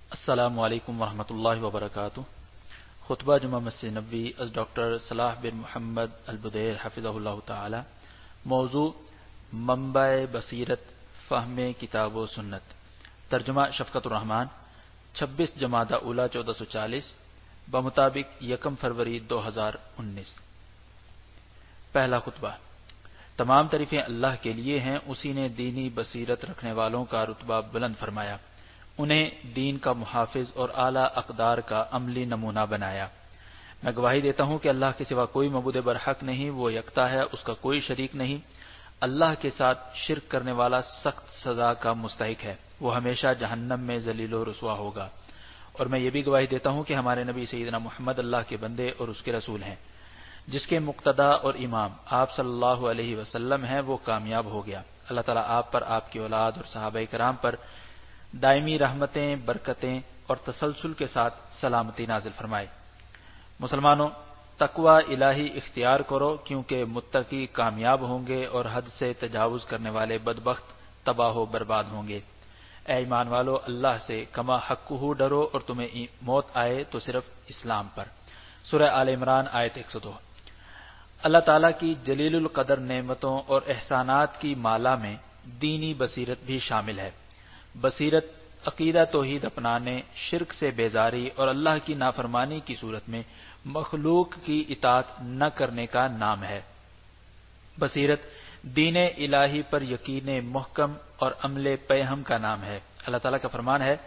السلام علیکم ورحمۃ اللہ وبرکاتہ۔ خطبہ جمعہ مسجد نبوی از ڈاکٹر صلاح بن محمد البدیر حفظہ اللہ تعالی۔ موضوع منبع بصیرت فہم کتاب و سنت۔ ترجمہ شفقت الرحمان۔ 26 جمادی اولی 1440 بمطابق 1 فروری 2019۔ پہلا خطبہ۔ تمام تعریفیں اللہ کے لیے ہیں، اسی نے دینی بصیرت رکھنے والوں کا رتبہ بلند فرمایا، انہیں دین کا محافظ اور اعلیٰ اقدار کا عملی نمونہ بنایا۔ میں گواہی دیتا ہوں کہ اللہ کے سوا کوئی معبود برحق نہیں، وہ یکتا ہے، اس کا کوئی شریک نہیں۔ اللہ کے ساتھ شرک کرنے والا سخت سزا کا مستحق ہے، وہ ہمیشہ جہنم میں ذلیل و رسوا ہوگا۔ اور میں یہ بھی گواہی دیتا ہوں کہ ہمارے نبی سیدنا محمد اللہ کے بندے اور اس کے رسول ہیں۔ جس کے مقتدا اور امام آپ صلی اللہ علیہ وسلم ہیں وہ کامیاب ہو گیا۔ اللہ تعالیٰ آپ پر، آپ کی اولاد اور صحابہ کرام پر دائمی رحمتیں، برکتیں اور تسلسل کے ساتھ سلامتی نازل فرمائے۔ مسلمانوں، تقوی الہی اختیار کرو، کیونکہ متقی کامیاب ہوں گے اور حد سے تجاوز کرنے والے بدبخت تباہ و برباد ہوں گے۔ اے ایمان والو، اللہ سے کما حقہ ڈرو، اور تمہیں موت آئے تو صرف اسلام پر۔ سورہ آل عمران آیت 102۔ اللہ تعالیٰ کی جلیل القدر نعمتوں اور احسانات کی مالا میں دینی بصیرت بھی شامل ہے۔ بصیرت عقیدہ توحید اپنانے، شرک سے بیزاری اور اللہ کی نافرمانی کی صورت میں مخلوق کی اطاعت نہ کرنے کا نام ہے۔ بصیرت دین الہی پر یقین محکم اور عمل پیہم کا نام ہے۔ اللہ تعالیٰ کا فرمان ہے،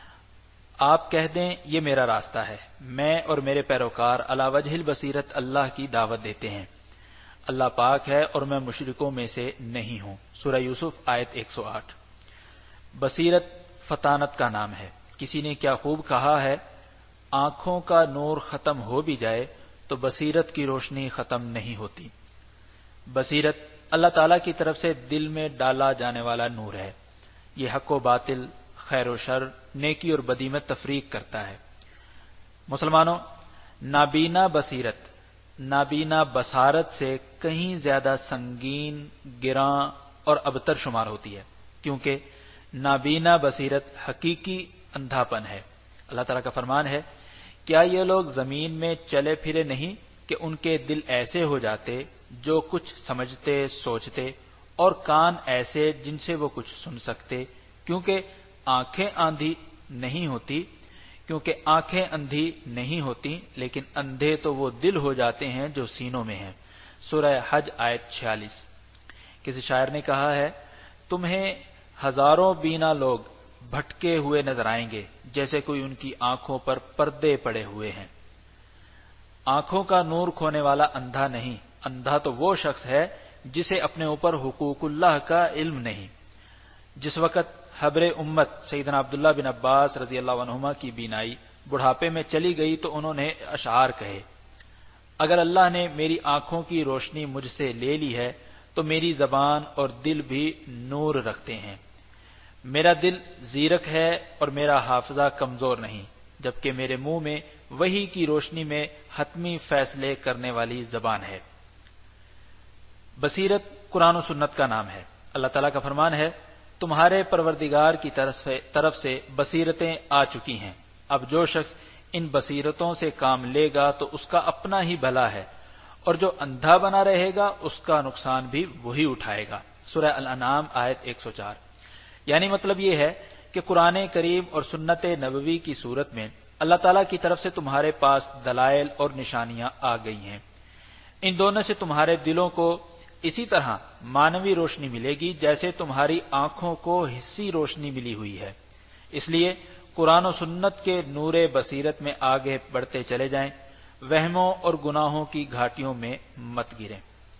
آپ کہہ دیں یہ میرا راستہ ہے، میں اور میرے پیروکار علی وجہ البصیرت اللہ کی دعوت دیتے ہیں۔ اللہ پاک ہے اور میں مشرکوں میں سے نہیں ہوں۔ سورہ یوسف آیت 108۔ بصیرت فطانت کا نام ہے۔ کسی نے کیا خوب کہا ہے، آنکھوں کا نور ختم ہو بھی جائے تو بصیرت کی روشنی ختم نہیں ہوتی۔ بصیرت اللہ تعالیٰ کی طرف سے دل میں ڈالا جانے والا نور ہے۔ یہ حق و باطل، خیر و شر، نیکی اور بدی میں تفریق کرتا ہے۔ مسلمانوں، نابینا بصیرت نابینا بصارت سے کہیں زیادہ سنگین، گراں اور ابتر شمار ہوتی ہے، کیونکہ نابینا بصیرت حقیقی اندھاپن ہے۔ اللہ تعالیٰ کا فرمان ہے، کیا یہ لوگ زمین میں چلے پھرے نہیں کہ ان کے دل ایسے ہو جاتے جو کچھ سمجھتے سوچتے، اور کان ایسے جن سے وہ کچھ سن سکتے، کیونکہ آنکھیں اندھی نہیں ہوتی، لیکن اندھے تو وہ دل ہو جاتے ہیں جو سینوں میں ہیں۔ سورہ حج آیت 46۔ کسی شاعر نے کہا ہے، تمہیں ہزاروں بینا لوگ بھٹکے ہوئے نظر آئیں گے، جیسے کوئی ان کی آنکھوں پر پردے پڑے ہوئے ہیں۔ آنکھوں کا نور کھونے والا اندھا نہیں، اندھا تو وہ شخص ہے جسے اپنے اوپر حقوق اللہ کا علم نہیں۔ جس وقت حبر امت سیدنا عبداللہ بن عباس رضی اللہ عنہما کی بینائی بڑھاپے میں چلی گئی تو انہوں نے اشعار کہے، اگر اللہ نے میری آنکھوں کی روشنی مجھ سے لے لی ہے تو میری زبان اور دل بھی نور رکھتے ہیں۔ میرا دل زیرک ہے اور میرا حافظہ کمزور نہیں، جبکہ میرے منہ میں وحی کی روشنی میں حتمی فیصلے کرنے والی زبان ہے۔ بصیرت قرآن و سنت کا نام ہے۔ اللہ تعالیٰ کا فرمان ہے، تمہارے پروردگار کی طرف سے بصیرتیں آ چکی ہیں، اب جو شخص ان بصیرتوں سے کام لے گا تو اس کا اپنا ہی بھلا ہے، اور جو اندھا بنا رہے گا اس کا نقصان بھی وہی اٹھائے گا۔ سورہ الانعام آیت 104۔ یعنی مطلب یہ ہے کہ قرآن کریم اور سنت نبوی کی صورت میں اللہ تعالیٰ کی طرف سے تمہارے پاس دلائل اور نشانیاں آ گئی ہیں۔ ان دونوں سے تمہارے دلوں کو اسی طرح معنوی روشنی ملے گی جیسے تمہاری آنکھوں کو حسی روشنی ملی ہوئی ہے۔ اس لیے قرآن و سنت کے نور بصیرت میں آگے بڑھتے چلے جائیں، وہموں اور گناہوں کی گھاٹیوں میں مت گریں۔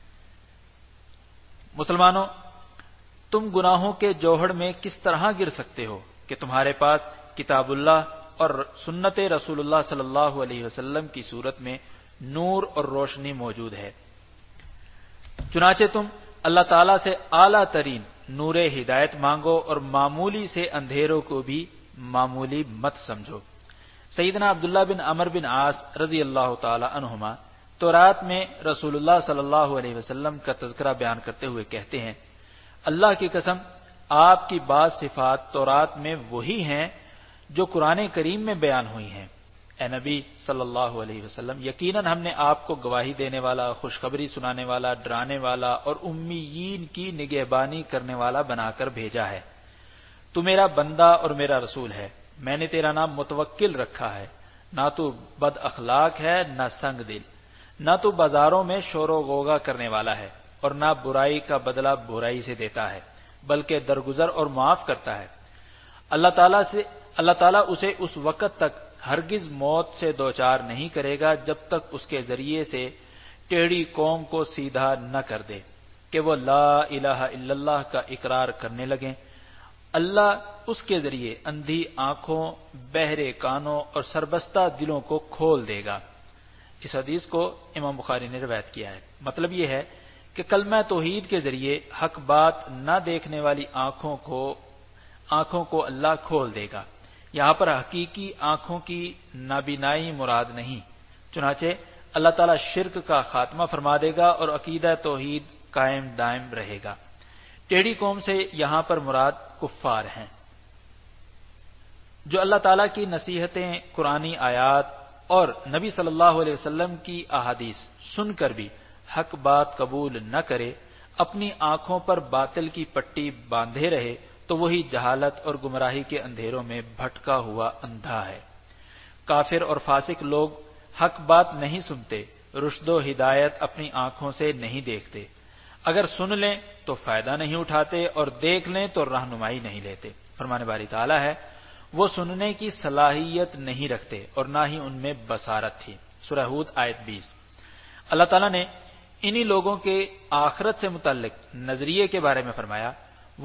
مسلمانوں، تم گناہوں کے جوہڑ میں کس طرح گر سکتے ہو کہ تمہارے پاس کتاب اللہ اور سنت رسول اللہ صلی اللہ علیہ وسلم کی صورت میں نور اور روشنی موجود ہے۔ چنانچہ تم اللہ تعالیٰ سے اعلیٰ ترین نور ہدایت مانگو اور معمولی سے اندھیروں کو بھی معمولی مت سمجھو۔ سیدنا عبداللہ بن عمر بن عاص رضی اللہ تعالی عنہما تورات میں رسول اللہ صلی اللہ علیہ وسلم کا تذکرہ بیان کرتے ہوئے کہتے ہیں، اللہ کی قسم، آپ کی بعض صفات تورات میں وہی ہیں جو قرآن کریم میں بیان ہوئی ہیں۔ اے نبی صلی اللہ علیہ وسلم، یقیناً ہم نے آپ کو گواہی دینے والا، خوشخبری سنانے والا، ڈرانے والا اور امیین کی نگہبانی کرنے والا بنا کر بھیجا ہے۔ تو میرا بندہ اور میرا رسول ہے۔ میں نے تیرا نام متوکل رکھا ہے۔ نہ تو بد اخلاق ہے نہ سنگ دل، نہ تو بازاروں میں شور و غوغا کرنے والا ہے، اور نہ برائی کا بدلہ برائی سے دیتا ہے، بلکہ درگزر اور معاف کرتا ہے۔ اللہ تعالیٰ اسے اس وقت تک ہرگز موت سے دوچار نہیں کرے گا جب تک اس کے ذریعے سے ٹیڑھی قوم کو سیدھا نہ کر دے کہ وہ لا الہ الا اللہ کا اقرار کرنے لگیں۔ اللہ اس کے ذریعے اندھی آنکھوں، بہرے کانوں اور سربستہ دلوں کو کھول دے گا۔ اس حدیث کو امام بخاری نے روایت کیا ہے۔ مطلب یہ ہے کہ کلمہ توحید کے ذریعے حق بات نہ دیکھنے والی آنکھوں کو اللہ کھول دے گا۔ یہاں پر حقیقی آنکھوں کی نابینائی مراد نہیں، چنانچہ اللہ تعالیٰ شرک کا خاتمہ فرما دے گا اور عقیدہ توحید قائم دائم رہے گا۔ ٹیڑھی قوم سے یہاں پر مراد کفار ہیں، جو اللہ تعالیٰ کی نصیحتیں، قرآنی آیات اور نبی صلی اللہ علیہ وسلم کی احادیث سن کر بھی حق بات قبول نہ کرے، اپنی آنکھوں پر باطل کی پٹی باندھے رہے، تو وہی جہالت اور گمراہی کے اندھیروں میں بھٹکا ہوا اندھا ہے۔ کافر اور فاسق لوگ حق بات نہیں سنتے، رشد و ہدایت اپنی آنکھوں سے نہیں دیکھتے، اگر سن لیں تو فائدہ نہیں اٹھاتے اور دیکھ لیں تو رہنمائی نہیں لیتے۔ فرمان باری تعالیٰ ہے، وہ سننے کی صلاحیت نہیں رکھتے اور نہ ہی ان میں بصارت تھی۔ سورہ ہود آیت 20۔ اللہ تعالیٰ نے انہی لوگوں کے آخرت سے متعلق نظریے کے بارے میں فرمایا،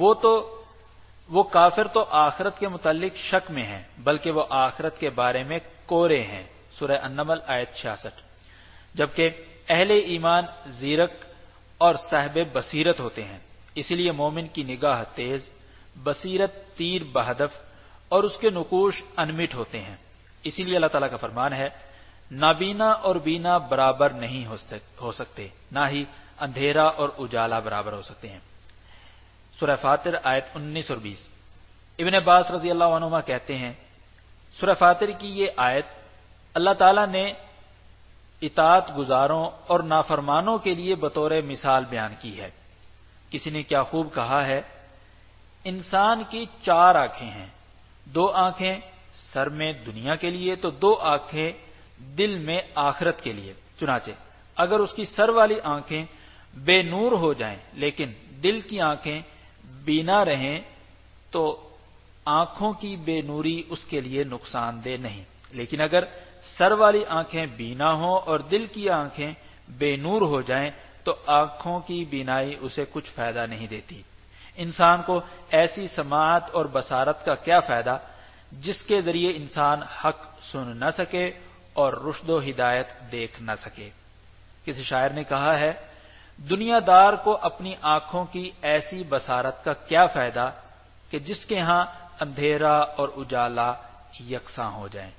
وہ کافر تو آخرت کے متعلق شک میں ہیں، بلکہ وہ آخرت کے بارے میں کورے ہیں۔ سورہ النمل آیت 66۔ جبکہ اہل ایمان زیرک اور صاحب بصیرت ہوتے ہیں، اسی لیے مومن کی نگاہ تیز، بصیرت تیر بہدف اور اس کے نقوش انمٹ ہوتے ہیں۔ اسی لیے اللہ تعالیٰ کا فرمان ہے، نابینا اور بینا برابر نہیں ہو سکتے، نہ ہی اندھیرا اور اجالا برابر ہو سکتے ہیں۔ سورہ فاطر آیت 19 اور 20۔ ابن عباس رضی اللہ عنہما کہتے ہیں، سورہ فاطر کی یہ آیت اللہ تعالیٰ نے اطاعت گزاروں اور نافرمانوں کے لیے بطور مثال بیان کی ہے۔ کسی نے کیا خوب کہا ہے، انسان کی 4 آنکھیں ہیں، 2 آنکھیں سر میں دنیا کے لیے تو 2 آنکھیں دل میں آخرت کے لیے۔ چنانچہ اگر اس کی سر والی آنکھیں بے نور ہو جائیں لیکن دل کی آنکھیں بینا رہیں تو آنکھوں کی بے نوری اس کے لیے نقصان دہ نہیں، لیکن اگر سر والی آنکھیں بینا ہوں اور دل کی آنکھیں بے نور ہو جائیں تو آنکھوں کی بینائی اسے کچھ فائدہ نہیں دیتی۔ انسان کو ایسی سماعت اور بصارت کا کیا فائدہ جس کے ذریعے انسان حق سن نہ سکے اور رشد و ہدایت دیکھ نہ سکے۔ کسی شاعر نے کہا ہے، دنیا دار کو اپنی آنکھوں کی ایسی بصارت کا کیا فائدہ کہ جس کے ہاں اندھیرا اور اجالا یکساں ہو جائیں۔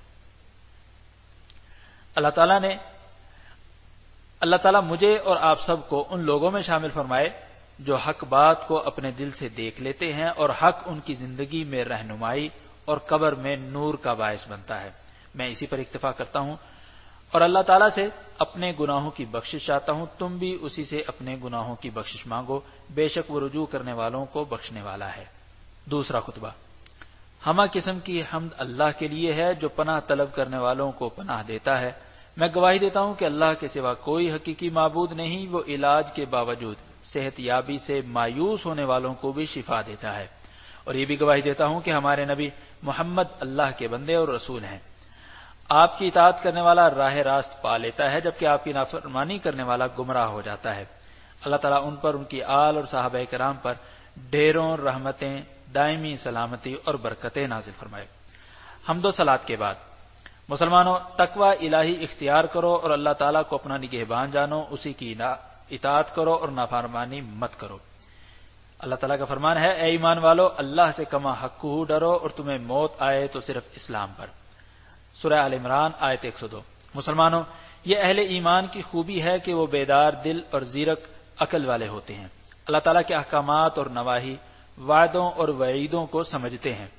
اللہ تعالیٰ مجھے اور آپ سب کو ان لوگوں میں شامل فرمائے جو حق بات کو اپنے دل سے دیکھ لیتے ہیں اور حق ان کی زندگی میں رہنمائی اور قبر میں نور کا باعث بنتا ہے۔ میں اسی پر اکتفا کرتا ہوں اور اللہ تعالیٰ سے اپنے گناہوں کی بخشش چاہتا ہوں، تم بھی اسی سے اپنے گناہوں کی بخشش مانگو، بے شک وہ رجوع کرنے والوں کو بخشنے والا ہے۔ دوسرا خطبہ۔ ہمہ قسم کی حمد اللہ کے لیے ہے جو پناہ طلب کرنے والوں کو پناہ دیتا ہے۔ میں گواہی دیتا ہوں کہ اللہ کے سوا کوئی حقیقی معبود نہیں، وہ علاج کے باوجود صحت یابی سے مایوس ہونے والوں کو بھی شفا دیتا ہے، اور یہ بھی گواہی دیتا ہوں کہ ہمارے نبی محمد اللہ کے بندے اور رسول ہیں۔ آپ کی اطاعت کرنے والا راہ راست پا لیتا ہے، جبکہ آپ کی نافرمانی کرنے والا گمراہ ہو جاتا ہے۔ اللہ تعالیٰ ان پر، ان کی آل اور صحابہ کرام پر ڈھیروں رحمتیں، دائمی سلامتی اور برکتیں نازل فرمائے۔ حمد و صلات کے بعد مسلمانوں، تقوی الہی اختیار کرو اور اللہ تعالیٰ کو اپنا نگہبان جانو، اسی کی اطاعت کرو اور نافرمانی مت کرو۔ اللہ تعالیٰ کا فرمان ہے، اے ایمان والو، اللہ سے کما حقہ ڈرو اور تمہیں موت آئے تو صرف اسلام پر۔ سورہ آل عمران آیت 102۔ مسلمانوں، یہ اہل ایمان کی خوبی ہے کہ وہ بیدار دل اور زیرک عقل والے ہوتے ہیں، اللہ تعالیٰ کے احکامات اور نواہی، وعدوں اور وعیدوں کو سمجھتے ہیں۔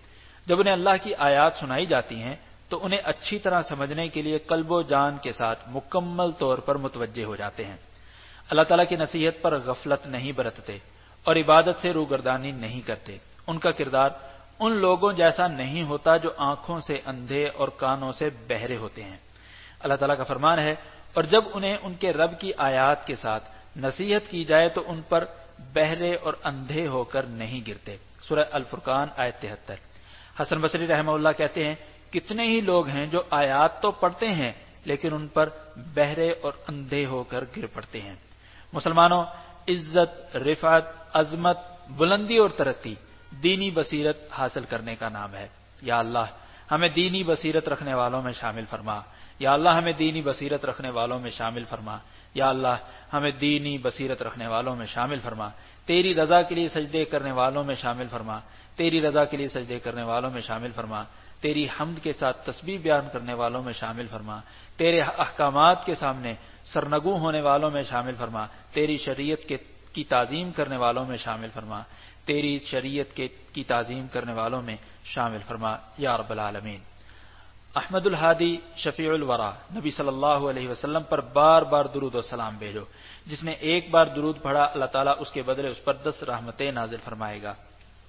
جب انہیں اللہ کی آیات سنائی جاتی ہیں تو انہیں اچھی طرح سمجھنے کے لیے قلب و جان کے ساتھ مکمل طور پر متوجہ ہو جاتے ہیں۔ اللہ تعالیٰ کی نصیحت پر غفلت نہیں برتتے اور عبادت سے روگردانی نہیں کرتے۔ ان کا کردار ان لوگوں جیسا نہیں ہوتا جو آنکھوں سے اندھے اور کانوں سے بہرے ہوتے ہیں۔ اللہ تعالیٰ کا فرمان ہے، اور جب انہیں ان کے رب کی آیات کے ساتھ نصیحت کی جائے تو ان پر بہرے اور اندھے ہو کر نہیں گرتے۔ سورہ الفرقان آیت 73۔ حسن بصری رحمہ اللہ کہتے ہیں، کتنے ہی لوگ ہیں جو آیات تو پڑھتے ہیں لیکن ان پر بہرے اور اندھے ہو کر گر پڑتے ہیں۔ مسلمانوں، عزت، رفعت، عظمت، بلندی اور ترقی دینی بصیرت حاصل کرنے کا نام ہے۔ یا اللہ ہمیں دینی بصیرت رکھنے والوں میں شامل فرما۔ یا اللہ ہمیں دینی بصیرت رکھنے والوں میں شامل فرما۔ یا اللہ ہمیں دینی بصیرت رکھنے والوں میں شامل فرما۔ تیری رضا کے لیے سجدے کرنے والوں میں شامل فرما۔ تیری رضا کے لیے سجدے کرنے والوں میں شامل فرما۔ تیری حمد کے ساتھ تسبیح بیان کرنے والوں میں شامل فرما۔ تیرے احکامات کے سامنے سرنگو ہونے والوں میں شامل فرما۔ تیری شریعت کی تعظیم کرنے والوں میں شامل فرما۔ تیری شریعت کی تعظیم کرنے والوں میں شامل فرما یا رب العالمین۔ احمد الہادی شفیع الورا نبی صلی اللہ علیہ وسلم پر بار بار درود و سلام بھیجو۔ جس نے ایک بار درود پڑھا اللہ تعالیٰ اس کے بدلے اس پر 10 رحمتیں نازل فرمائے گا۔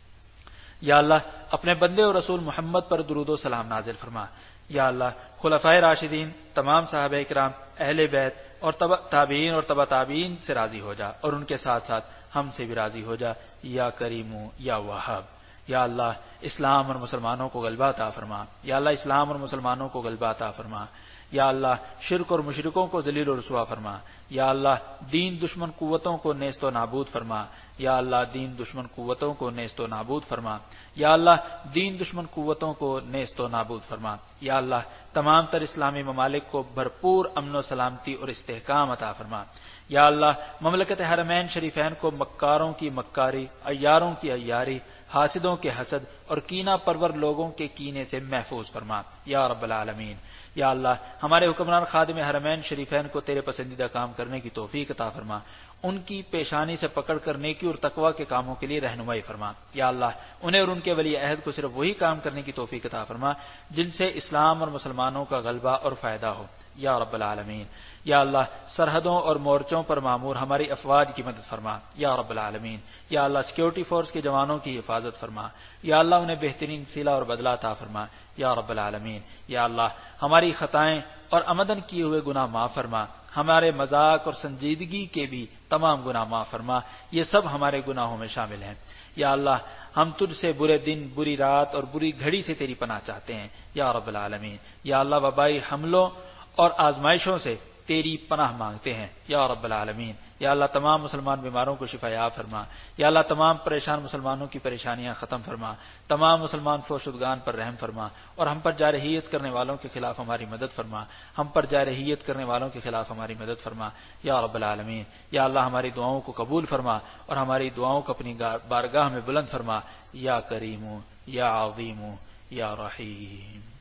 یا اللہ اپنے بندے اور رسول محمد پر درود و سلام نازل فرما۔ یا اللہ خلفائے راشدین، تمام صحابہ کرام، اہل بیت اور تابعین اور تبع تابعین سے راضی ہو جا اور ان کے ساتھ ساتھ ہم سے بھی راضی ہو جا یا کریم یا وہاب۔ یا اللہ اسلام اور مسلمانوں کو غلبہ عطا فرما۔ یا اللہ اسلام اور مسلمانوں کو غلبہ عطا فرما۔ یا اللہ شرک اور مشرکوں کو ذلیل و رسوا فرما۔ یا اللہ دین دشمن قوتوں کو نیست و نابود فرما۔ یا اللہ دین دشمن قوتوں کو نیست و نابود فرما۔ یا اللہ دین دشمن قوتوں کو نیست و نابود فرما۔ یا اللہ تمام تر اسلامی ممالک کو بھرپور امن و سلامتی اور استحکام عطا فرما۔ یا اللہ مملکت حرمین شریفین کو مکاروں کی مکاری، عیاروں کی عیاری، حاسدوں کے حسد اور کینہ پرور لوگوں کے کینے سے محفوظ فرما یا رب العالمین۔ یا اللہ ہمارے حکمران خادم حرمین شریفین کو تیرے پسندیدہ کام کرنے کی توفیق عطا فرما۔ ان کی پیشانی سے پکڑ کر نیکی اور تقوی کے کاموں کے لیے رہنمائی فرما۔ یا اللہ انہیں اور ان کے ولی عہد کو صرف وہی کام کرنے کی توفیق عطا فرما جن سے اسلام اور مسلمانوں کا غلبہ اور فائدہ ہو یا رب العالمین۔ یا اللہ سرحدوں اور مورچوں پر معمور ہماری افواج کی مدد فرما یا رب العالمین۔ یا اللہ سیکیورٹی فورس کے جوانوں کی حفاظت فرما۔ یا اللہ انہیں بہترین صلہ اور بدلہ عطا فرما یا رب العالمین۔ یا اللہ ہماری خطائیں اور عمدن کیے ہوئے گناہ معاف فرما۔ ہمارے مذاق اور سنجیدگی کے بھی تمام گناہ معاف فرما، یہ سب ہمارے گناہوں میں شامل ہیں۔ یا اللہ ہم تجھ سے برے دن، بری رات اور بری گھڑی سے تیری پناہ چاہتے ہیں یا رب العالمین۔ یا اللہ وبائی حملوں اور آزمائشوں سے تیری پناہ مانگتے ہیں یا رب العالمین۔ یا اللہ تمام مسلمان بیماروں کو شفا یاب فرما۔ یا اللہ تمام پریشان مسلمانوں کی پریشانیاں ختم فرما۔ تمام مسلمان فوشدگان پر رحم فرما اور ہم پر جارحیت کرنے والوں کے خلاف ہماری مدد فرما۔ ہم پر جارحیت کرنے والوں کے خلاف ہماری مدد فرما یا رب العالمین۔ یا اللہ ہماری دعاؤں کو قبول فرما اور ہماری دعاؤں کو اپنی بارگاہ میں بلند فرما یا کریم یا عظیم یا رحیم۔